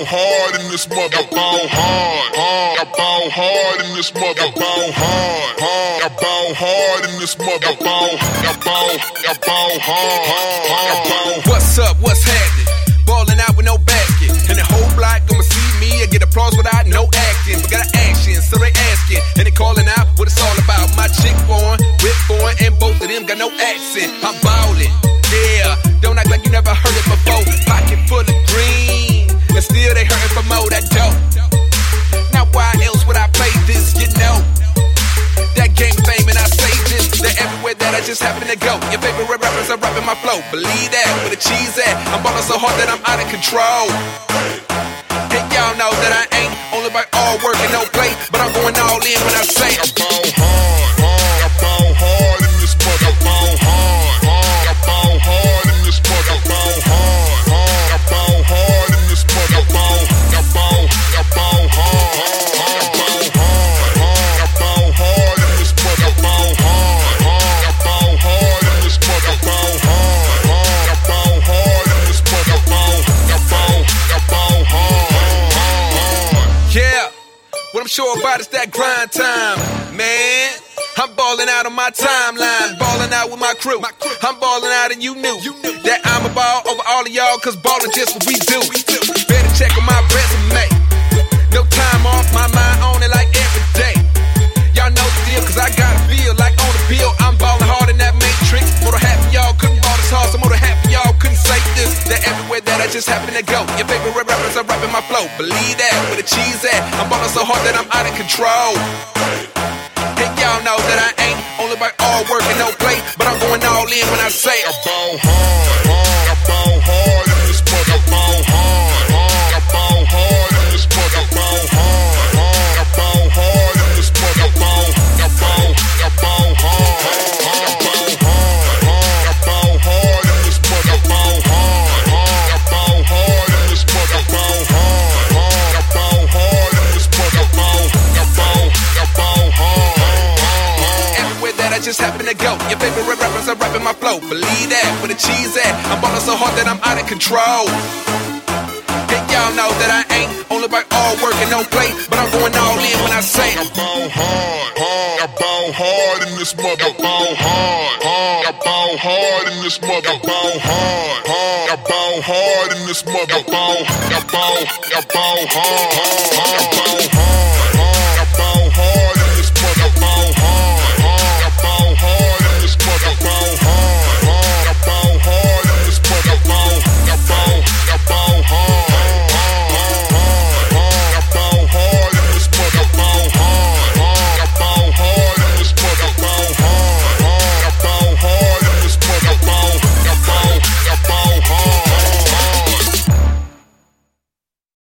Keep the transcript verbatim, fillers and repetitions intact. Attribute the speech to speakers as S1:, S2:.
S1: ball hard in this mother. I ball hard, hard. I ball hard in this mother. I ball hard, hard. I ball hard in this mother. I ball, I ball, I ball hard, hard. I ball.
S2: What's up? What's happening? Ballin' out with no basket, and the whole block gonna see me. I get applause without no acting, but got action, so they asking and they calling out what it's all about. My chick foreign, whip foreign, and both of them got no accent. I'm ballin', yeah. Don't act like you never heard it before. Pocket full of green, and still they hurtin' for more. That dope. Now why else would I play this? You know that game fame, and I say this. They're everywhere that I just happen to go. Your favorite rappers are rapping my flow. Believe that, where the cheese at? I'm ballin' so hard that I'm out of control. And y'all know that I ain't only by all work and no play, but I'm going all in when I say
S1: I ball hard, hard. I ball hard in this mother. I ball hard, hard. I ball hard in this mother. I ball hard, hard. I ball hard in this mother. I ball, I ball, I ball hard, hard. I ball hard, hard. I ball hard in this mother. I ball hard, hard. I ball hard in this mother. I ball hard, hard. I ball hard in this mother. I ball, I ball, I ball hard.
S2: yeah. What I'm sure about is that grind time, man. I'm ballin' out on my timeline, ballin' out with my crew. I'm ballin' out and you knew that I'm a ball over all of y'all, cause ballin' just what we do. Better check on my resume. No time off, my mind on it like every day. Y'all know the deal, cause I gotta feel like on the bill. I'm ballin' hard in that matrix. More than half of y'all couldn't ball this hard, so more than half of y'all couldn't say this. They're everywhere that I just happen to go. Your favorite rappers are rapping my flow. Believe that, where the cheese at? I'm ballin' so hard that I'm out of control. And y'all know that I ain't only by all work and no play, but I'm going all in when I say
S1: I ball hard, hard. I ball hard in this mother. I ball hard, hard. I ball hard in this mother. I ball hard, hard. I ball hard in this mother. I ball, I ball, I ball hard, hard. I ball hard, hard. I ball hard in this mother. I ball hard, hard. I ball hard in this mother. I ball hard, hard. I ball hard in this mother. I ball, I ball, I ball hard.
S2: everywhere that I just happen to go. Your favorite rappers are rapping my flow. Believe that, where the cheese at? I'm ballin' so hard that I'm out of control. And y'all know that I ain't only by all work and no play, but I'm going all in when I say
S1: I ball hard, hard. I ball hard in this mother. I ball hard, hard. I ball hard in this mother. I ball hard, hard. I ball hard in this mother. I ball, I ball, I ball hard, hard. I ball hard, hard. I ball hard in this mother. I ball